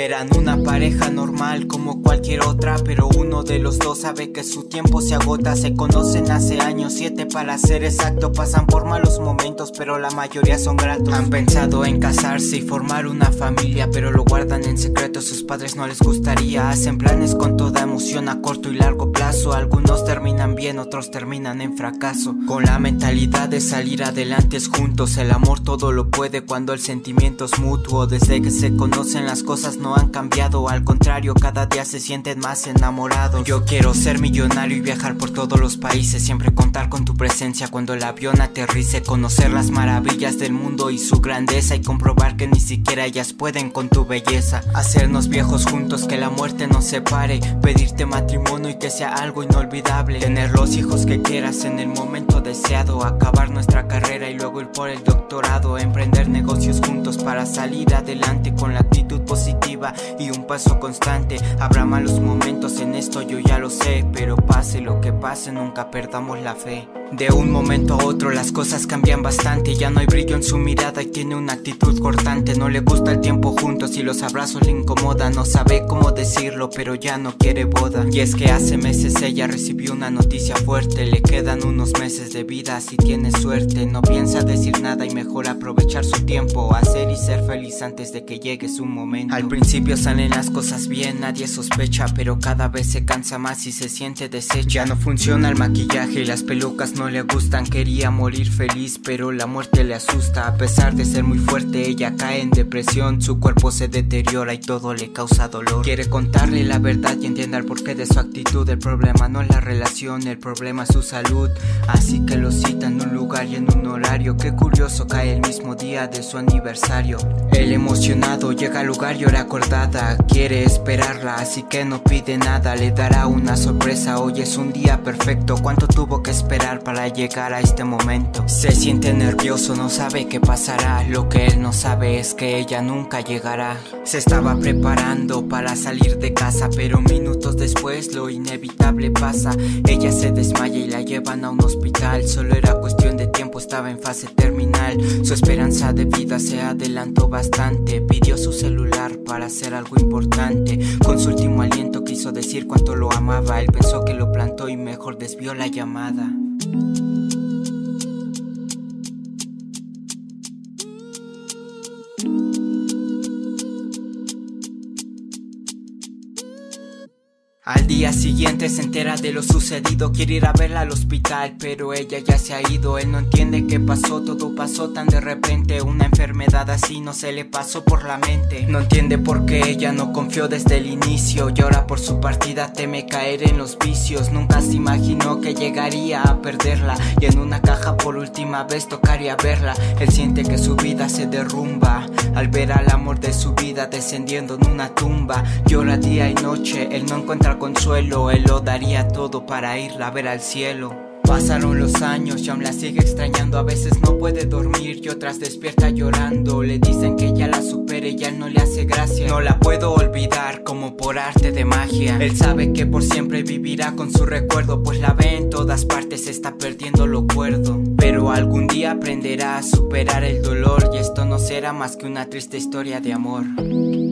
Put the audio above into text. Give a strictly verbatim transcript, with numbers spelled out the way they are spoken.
Eran una pareja normal como cualquier otra, pero uno de los dos sabe que su tiempo se agota. Se conocen hace años, siete para ser exacto. Pasan por malos momentos, pero la mayoría son gratos. Han pensado en casarse y formar una familia, pero lo guardan en secreto, sus padres no les gustaría. Hacen planes con toda emoción a corto y largo plazo. Algunos terminan bien, otros terminan en fracaso. Con la mentalidad de salir adelante juntos. El amor todo lo puede cuando el sentimiento es mutuo. Desde que se conocen las cosas no han cambiado, al contrario, cada día se sienten más enamorados. Yo quiero ser millonario y viajar por todos los países, siempre contar con tu presencia cuando el avión aterrice, conocer las maravillas del mundo y su grandeza, y comprobar que ni siquiera ellas pueden con tu belleza. Hacernos viejos juntos, que la muerte nos separe, pedirte matrimonio y que sea algo inolvidable, tener los hijos que quieras en el momento deseado, acabar nuestra carrera y luego ir por el doctorado, emprender negocios juntos para salir adelante con la actitud positiva y un paso constante. Habrá malos momentos en esto, yo ya lo sé, pero pase lo que pase, nunca perdamos la fe. De un momento a otro las cosas cambian bastante, ya no hay brillo en su mirada y tiene una actitud cortante. No le gusta el tiempo juntos y los abrazos le incomodan, no sabe cómo decirlo pero ya no quiere boda. Y es que hace meses ella recibió una noticia fuerte, le quedan unos meses de vida si tiene suerte. No piensa decir nada y mejor aprovechar su tiempo, hacer y ser feliz antes de que llegue su momento. Al principio salen las cosas bien, nadie sospecha, pero cada vez se cansa más y se siente deshecha. Ya no funciona el maquillaje y las pelucas no le gustan, quería morir feliz pero la muerte le asusta. A pesar de ser muy fuerte ella cae en depresión, su cuerpo se deteriora y todo le causa dolor. Quiere contarle la verdad y entienda el porqué de su actitud. El problema no es la relación, el problema es su salud. Así que lo cita en un lugar y en un horario, qué curioso, cae el mismo día de su aniversario. Él emocionado llega al lugar y hora acordada, quiere esperarla así que no pide nada, le dará una sorpresa. Hoy es un día perfecto, cuánto tuvo que esperar para llegar a este momento. Se siente nervioso, no sabe qué pasará, lo que él no sabe es que ella nunca llegará. Se estaba preparando para salir de casa, pero minutos después lo inevitable pasa. Ella se desmaya y la llevan a un hospital, solo era cuestión de tiempo, estaba en fase terminal. Su esperanza de vida se adelantó bastante, pidió su celular para hacer algo importante. Con su último aliento quiso decir cuánto lo amaba, él pensó que lo plantó y mejor desvió la llamada. Al día siguiente se entera de lo sucedido, quiere ir a verla al hospital, pero ella ya se ha ido. Él no entiende qué pasó, todo pasó tan de repente. Una enfermedad así no se le pasó por la mente. No entiende por qué ella no confió desde el inicio, y ahora por su partida teme caer en los vicios. Nunca se imaginó que llegaría a perderla, y en una caja por última vez tocaría verla. Él siente que su vida se derrumba al ver al amor de su vida descendiendo en una tumba. Llora día y noche, él no encuentra consuelo, él lo daría todo para irla a ver al cielo. Pasaron los años y aún la sigue extrañando, a veces no puede dormir y otras despierta llorando. Le dicen que ya la supere y ya no le hace gracia. No la puedo olvidar como por arte de magia. Él sabe que por siempre vivirá con su recuerdo, pues la ve en todas partes, está perdiendo lo cuerdo. Pero algún día aprenderá a superar el dolor, y esto no será más que una triste historia de amor.